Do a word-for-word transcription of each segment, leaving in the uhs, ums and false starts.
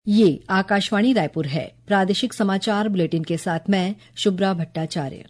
ये आकाशवाणी रायपुर है। प्रादेशिक समाचार बुलेटिन के साथ मैं शुभ्रा भट्टाचार्य।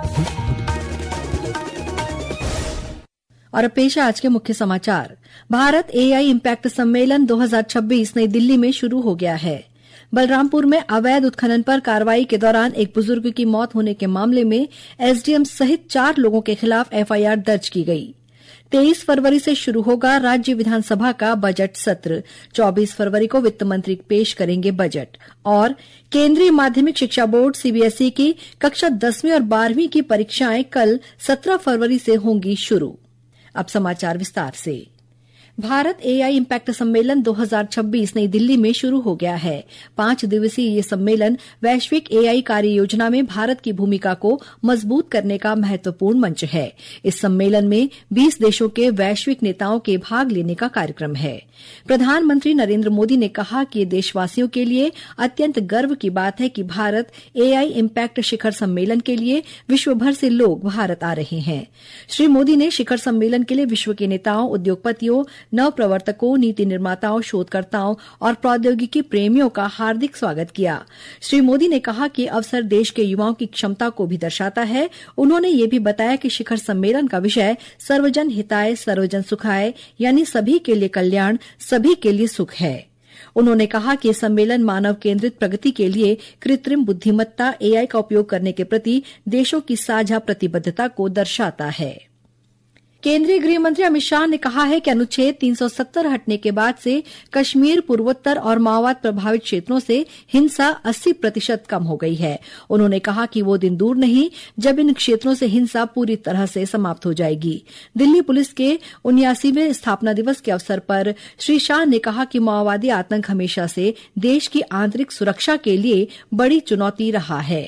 और अब पेश है आज के मुख्य समाचार। भारत एआई इम्पैक्ट सम्मेलन दो हज़ार छब्बीस नई दिल्ली में शुरू हो गया है। बलरामपुर में अवैध उत्खनन पर कार्रवाई के दौरान एक बुजुर्ग की मौत होने के मामले में एसडीएम सहित चार लोगों के खिलाफ एफआईआर दर्ज की गई। तेईस फरवरी से शुरू होगा राज्य विधानसभा का बजट सत्र। चौबीस फरवरी को वित्त मंत्री पेश करेंगे बजट। और केंद्रीय माध्यमिक शिक्षा बोर्ड सीबीएसई की कक्षा दसवीं और बारहवीं की परीक्षाएं कल सत्रह फरवरी से होंगी शुरू। अब समाचार विस्तार से। भारत एआई इम्पैक्ट सम्मेलन दो हज़ार छब्बीस नई दिल्ली में शुरू हो गया है। पांच दिवसीय ये सम्मेलन वैश्विक एआई कार्य योजना में भारत की भूमिका को मजबूत करने का महत्वपूर्ण मंच है। इस सम्मेलन में बीस देशों के वैश्विक नेताओं के भाग लेने का कार्यक्रम है। प्रधानमंत्री नरेंद्र मोदी ने कहा कि ये देशवासियों के लिए अत्यंत गर्व की बात है कि भारत एआई इम्पैक्ट शिखर सम्मेलन के लिए विश्व भर से लोग भारत आ रहे हैं। श्री मोदी ने शिखर सम्मेलन के लिए विश्व के नेताओं, उद्योगपतियों, नव प्रवर्तकों, नीति निर्माताओं, शोधकर्ताओं और प्रौद्योगिकी प्रेमियों का हार्दिक स्वागत किया। श्री मोदी ने कहा कि अवसर देश के युवाओं की क्षमता को भी दर्शाता है। उन्होंने ये भी बताया कि शिखर सम्मेलन का विषय सर्वजन हिताय सर्वजन सुखाय यानी सभी के लिए कल्याण, सभी के लिए सुख है। उन्होंने कहा कि यह सम्मेलन मानव केंद्रित प्रगति के लिए कृत्रिम बुद्धिमत्ता एआई का उपयोग करने के प्रति देशों की साझा प्रतिबद्धता को दर्शाता है। केंद्रीय गृह मंत्री अमित शाह ने कहा है कि अनुच्छेद तीन सौ सत्तर हटने के बाद से कश्मीर, पूर्वोत्तर और माओवाद प्रभावित क्षेत्रों से हिंसा अस्सी प्रतिशत कम हो गई है। उन्होंने कहा कि वो दिन दूर नहीं जब इन क्षेत्रों से हिंसा पूरी तरह से समाप्त हो जाएगी। दिल्ली पुलिस के उन्यासीवें स्थापना दिवस के अवसर पर श्री शाह ने कहा कि माओवादी आतंक हमेशा से देश की आंतरिक सुरक्षा के लिए बड़ी चुनौती रहा है।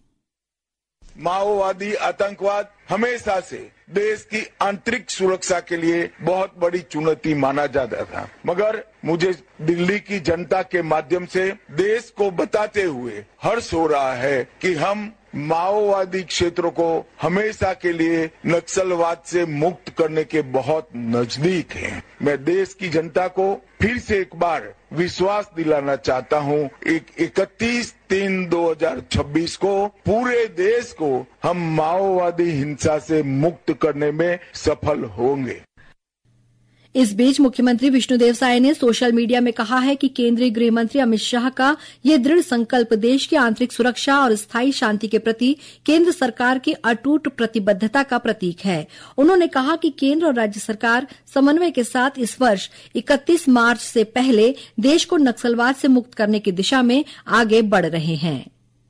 माओवादी आतंकवाद हमेशा से देश की आंतरिक सुरक्षा के लिए बहुत बड़ी चुनौती माना जाता था, मगर मुझे दिल्ली की जनता के माध्यम से देश को बताते हुए हर्ष हो रहा है कि हम माओवादी क्षेत्रों को हमेशा के लिए नक्सलवाद से मुक्त करने के बहुत नजदीक हैं। मैं देश की जनता को फिर से एक बार विश्वास दिलाना चाहता हूं। एक इकतीस तीन दो हजार छब्बीस को पूरे देश को हम माओवादी हिंसा से मुक्त करने में सफल होंगे। इस बीच मुख्यमंत्री विष्णुदेव साय ने सोशल मीडिया में कहा है कि केंद्रीय गृह मंत्री अमित शाह का यह दृढ़ संकल्प देश की आंतरिक सुरक्षा और स्थायी शांति के प्रति केंद्र सरकार की अटूट प्रतिबद्धता का प्रतीक है। उन्होंने कहा कि केंद्र और राज्य सरकार समन्वय के साथ इस वर्ष इकतीस मार्च से पहले देश को नक्सलवाद से मुक्त करने की दिशा में आगे बढ़ रहे हैं।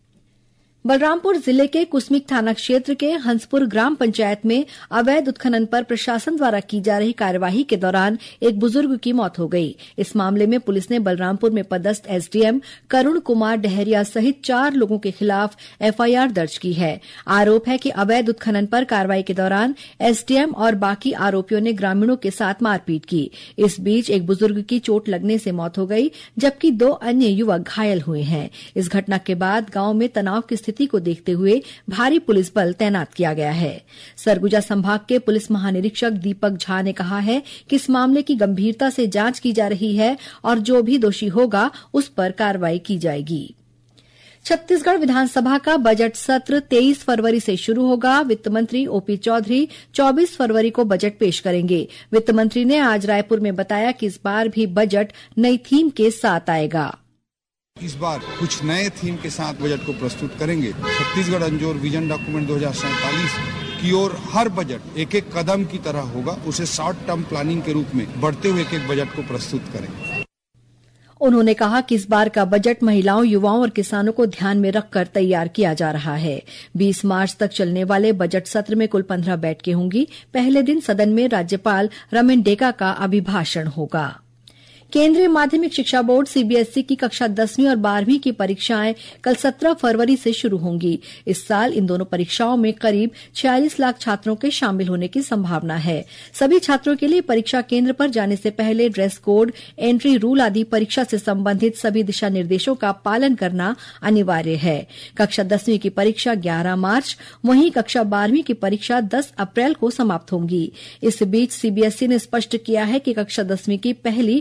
बलरामपुर जिले के कुसमिक थाना क्षेत्र के हंसपुर ग्राम पंचायत में अवैध उत्खनन पर प्रशासन द्वारा की जा रही कार्यवाही के दौरान एक बुजुर्ग की मौत हो गई। इस मामले में पुलिस ने बलरामपुर में पदस्थ एसडीएम करुण कुमार डहरिया सहित चार लोगों के खिलाफ एफआईआर दर्ज की है। आरोप है कि अवैध उत्खनन पर कार्रवाई के दौरान एसडीएम और बाकी आरोपियों ने ग्रामीणों के साथ मारपीट की। इस बीच एक बुजुर्ग की चोट लगने से मौत हो गई, जबकि दो अन्य युवक घायल हुए हैं। इस घटना के बाद गांव में तनाव की स्थिति को देखते हुए भारी पुलिस बल तैनात किया गया है। सरगुजा संभाग के पुलिस महानिरीक्षक दीपक झा ने कहा है कि इस मामले की गंभीरता से जांच की जा रही है और जो भी दोषी होगा उस पर कार्रवाई की जाएगी। छत्तीसगढ़ विधानसभा का बजट सत्र तेईस फरवरी से शुरू होगा। वित्त मंत्री ओपी चौधरी चौबीस फरवरी को बजट पेश करेंगे। वित्त मंत्री ने आज रायपुर में बताया कि इस बार भी बजट नई थीम के साथ आएगा। इस बार कुछ नए थीम के साथ बजट को प्रस्तुत करेंगे। छत्तीसगढ़ अंजोर विजन डॉक्यूमेंट दो हजार सैंतालीस की ओर हर बजट एक एक कदम की तरह होगा। उसे शॉर्ट टर्म प्लानिंग के रूप में बढ़ते हुए एक एक बजट को प्रस्तुत करेंगे। उन्होंने कहा कि इस बार का बजट महिलाओं, युवाओं और किसानों को ध्यान में रखकर तैयार किया जा रहा है। बीस मार्च तक चलने वाले बजट सत्र में कुल पंद्रह बैठकें होंगी। पहले दिन सदन में राज्यपाल रमेन डेका का अभिभाषण होगा। केंद्रीय माध्यमिक शिक्षा बोर्ड सीबीएसई की कक्षा दसवीं और बारहवीं की परीक्षाएं कल सत्रह फरवरी से शुरू होंगी। इस साल इन दोनों परीक्षाओं में करीब छियालीस लाख छात्रों के शामिल होने की संभावना है। सभी छात्रों के लिए परीक्षा केंद्र पर जाने से पहले ड्रेस कोड, एंट्री रूल आदि परीक्षा से संबंधित सभी दिशा निर्देशों का पालन करना अनिवार्य है। कक्षा दसवीं की परीक्षा ग्यारह मार्च, वहीं कक्षा बारहवीं की परीक्षा दस अप्रैल को समाप्त होंगी। इस बीच सीबीएसई ने स्पष्ट किया है कि कक्षा दसवीं की पहली बोर्ड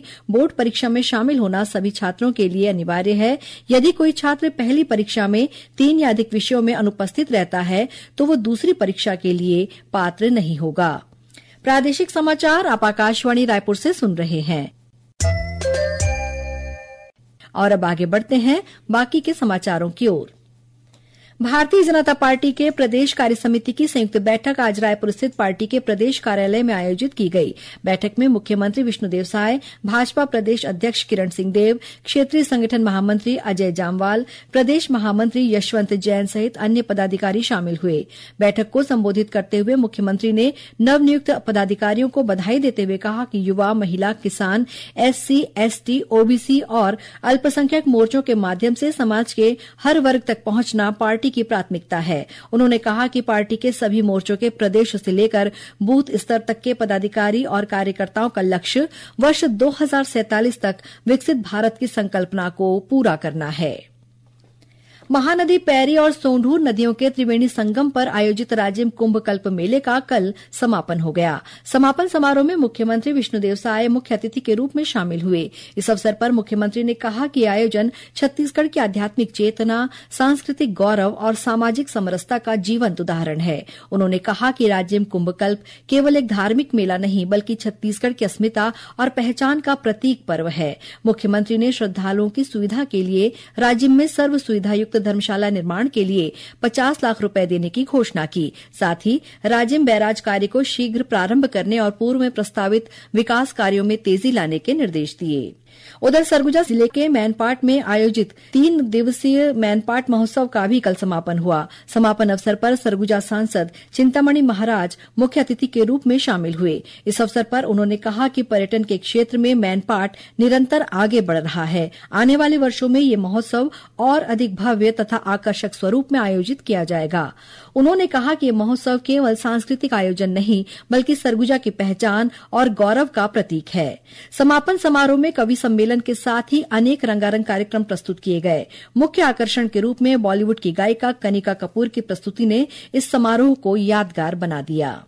बोर्ड परीक्षा में शामिल होना सभी छात्रों के लिए अनिवार्य है। यदि कोई छात्र पहली परीक्षा में तीन या अधिक विषयों में अनुपस्थित रहता है तो वो दूसरी परीक्षा के लिए पात्र नहीं होगा। प्रादेशिक समाचार आप आकाशवाणी रायपुर से सुन रहे हैं। और अब आगे बढ़ते हैं बाकी के समाचारों की ओर। भारतीय जनता पार्टी के प्रदेश कार्य समिति की संयुक्त बैठक आज रायपुर स्थित पार्टी के प्रदेश कार्यालय में आयोजित की गई। बैठक में मुख्यमंत्री विष्णुदेव साय, भाजपा प्रदेश अध्यक्ष किरण सिंहदेव, क्षेत्रीय संगठन महामंत्री अजय जामवाल, प्रदेश महामंत्री यशवंत जैन सहित अन्य पदाधिकारी शामिल हुए। बैठक को संबोधित करते हुए मुख्यमंत्री ने नवनियुक्त पदाधिकारियों को बधाई देते हुए कहा कि युवा, महिला, किसान, एससी, एसटी, ओबीसी और अल्पसंख्यक मोर्चों के माध्यम से समाज के हर वर्ग तक पहुंचना पार्टी की प्राथमिकता है। उन्होंने कहा कि पार्टी के सभी मोर्चों के प्रदेश से लेकर बूथ स्तर तक के पदाधिकारी और कार्यकर्ताओं का लक्ष्य वर्ष दो हजार सैंतालीस तक विकसित भारत की संकल्पना को पूरा करना है। महानदी पैरी और सोंढूर नदियों के त्रिवेणी संगम पर आयोजित राजिम कुंभ कल्प मेले का कल समापन हो गया। समापन समारोह में मुख्यमंत्री विष्णुदेव साय मुख्य अतिथि के रूप में शामिल हुए। इस अवसर पर मुख्यमंत्री ने कहा कि आयोजन छत्तीसगढ़ की आध्यात्मिक चेतना, सांस्कृतिक गौरव और सामाजिक समरसता का जीवंत उदाहरण है। उन्होंने कहा कि राजिम कुंभ कल्प केवल एक धार्मिक मेला नहीं बल्कि छत्तीसगढ़ की अस्मिता और पहचान का प्रतीक पर्व है। मुख्यमंत्री ने श्रद्धालुओं की सुविधा के लिए राजिम में सर्व सुविधायुक्त धर्मशाला निर्माण के लिए पचास लाख रुपए देने की घोषणा की। साथ ही राजिम बैराज कार्य को शीघ्र प्रारंभ करने और पूर्व में प्रस्तावित विकास कार्यों में तेजी लाने के निर्देश दिए। उधर सरगुजा जिले के मैनपाट में आयोजित तीन दिवसीय मैनपाट महोत्सव का भी कल समापन हुआ। समापन अवसर पर सरगुजा सांसद चिंतामणि महाराज मुख्य अतिथि के रूप में शामिल हुए। इस अवसर पर उन्होंने कहा कि पर्यटन के क्षेत्र में मैनपाट निरंतर आगे बढ़ रहा है। आने वाले वर्षों में ये महोत्सव और अधिक भव्य तथा आकर्षक स्वरूप में आयोजित किया जाएगा। उन्होंने कहा कि ये महोत्सव केवल सांस्कृतिक आयोजन नहीं बल्कि सरगुजा की पहचान और गौरव का प्रतीक है। समापन समारोह में कवि सम्मेलन के साथ ही अनेक रंगारंग कार्यक्रम प्रस्तुत किए गए। मुख्य आकर्षण के रूप में बॉलीवुड की गायिका कनिका कपूर की प्रस्तुति ने इस समारोह को यादगार बना दिया।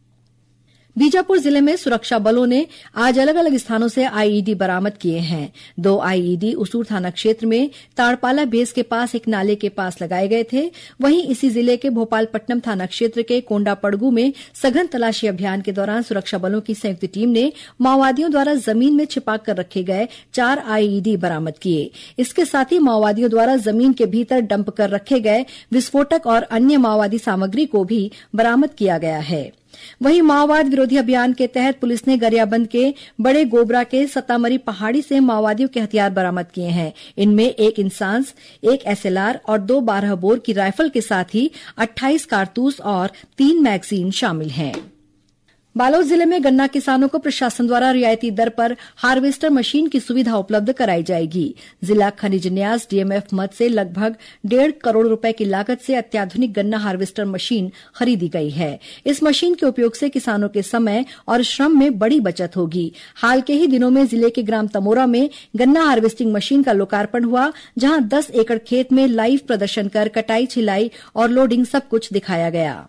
बीजापुर जिले में सुरक्षा बलों ने आज अलग अलग स्थानों से आईईडी बरामद किए हैं। दो आईईडी उसूर थाना क्षेत्र में ताड़पाला बेस के पास एक नाले के पास लगाए गए थे। वहीं इसी जिले के भोपालपट्टनम थाना क्षेत्र के कोंडापड़गू में सघन तलाशी अभियान के दौरान सुरक्षा बलों की संयुक्त टीम ने माओवादियों द्वारा जमीन में छिपाकर रखे गए चार आईईडी बरामद किए। इसके साथ ही माओवादियों द्वारा जमीन के भीतर डंप कर रखे गए विस्फोटक और अन्य माओवादी सामग्री को भी बरामद किया गया है। वहीं माओवाद विरोधी अभियान के तहत पुलिस ने गरियाबंद के बड़े गोबरा के सतामरी पहाड़ी से माओवादियों के हथियार बरामद किए हैं। इनमें एक इंसास, एक एसएलआर और दो बारह बोर की राइफल के साथ ही अट्ठाईस कारतूस और तीन मैगजीन शामिल हैं। बालोद जिले में गन्ना किसानों को प्रशासन द्वारा रियायती दर पर हार्वेस्टर मशीन की सुविधा उपलब्ध कराई जाएगी। जिला खनिज न्यास डीएमएफ मद से लगभग डेढ़ करोड़ रुपए की लागत से अत्याधुनिक गन्ना हार्वेस्टर मशीन खरीदी गई है। इस मशीन के उपयोग से किसानों के समय और श्रम में बड़ी बचत होगी। हाल के ही दिनों में जिले के ग्राम तमोरा में गन्ना हार्वेस्टिंग मशीन का लोकार्पण हुआ, जहां दस एकड़ खेत में लाइव प्रदर्शन कर कटाई, छिलाई और लोडिंग सब कुछ दिखाया गया।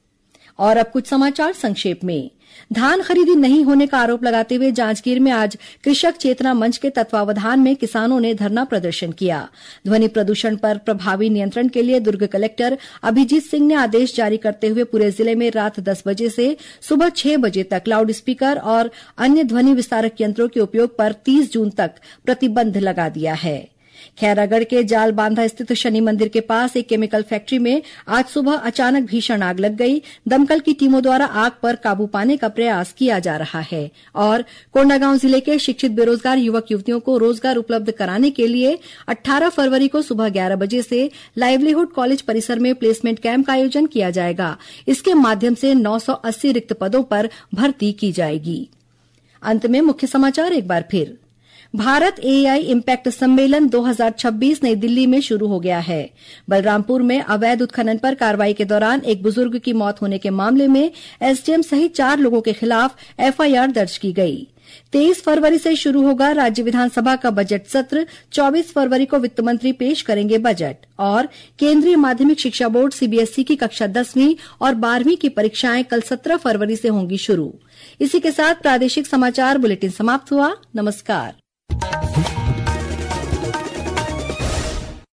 और अब कुछ समाचार संक्षेप में। धान खरीदी नहीं होने का आरोप लगाते हुए जांजगीर में आज कृषक चेतना मंच के तत्वावधान में किसानों ने धरना प्रदर्शन किया। ध्वनि प्रदूषण पर प्रभावी नियंत्रण के लिए दुर्ग कलेक्टर अभिजीत सिंह ने आदेश जारी करते हुए पूरे जिले में रात दस बजे से सुबह छह बजे तक लाउड स्पीकर और अन्य ध्वनि विस्तारक यंत्रों के उपयोग पर तीस जून तक प्रतिबंध लगा दिया है। खैरागढ़ के जाल बांधा स्थित शनि मंदिर के पास एक केमिकल फैक्ट्री में आज सुबह अचानक भीषण आग लग गई। दमकल की टीमों द्वारा आग पर काबू पाने का प्रयास किया जा रहा है। और कोंडागांव जिले के शिक्षित बेरोजगार युवक युवतियों को रोजगार उपलब्ध कराने के लिए अठारह फरवरी को सुबह ग्यारह बजे से लाइवलीहुड कॉलेज परिसर में प्लेसमेंट कैंप का आयोजन किया जाएगा। इसके माध्यम से नौ सौ अस्सी रिक्त पदों पर भर्ती की जाएगी। अंत में मुख्य समाचार एक बार फिर। भारत एआई इम्पैक्ट सम्मेलन दो हजार छब्बीस नई दिल्ली में शुरू हो गया है। बलरामपुर में अवैध उत्खनन पर कार्रवाई के दौरान एक बुजुर्ग की मौत होने के मामले में एसडीएम सहित चार लोगों के खिलाफ एफआईआर दर्ज की गई। तेईस फरवरी से शुरू होगा राज्य विधानसभा का बजट सत्र। चौबीस फरवरी को वित्त मंत्री पेश करेंगे बजट। और केंद्रीय माध्यमिक शिक्षा बोर्ड सीबीएसई की कक्षा दसवीं और बारहवीं की परीक्षाएं कल सत्रह फरवरी से होंगी शुरू। इसी के साथ प्रादेशिक समाचार बुलेटिन समाप्त हुआ। नमस्कार। है।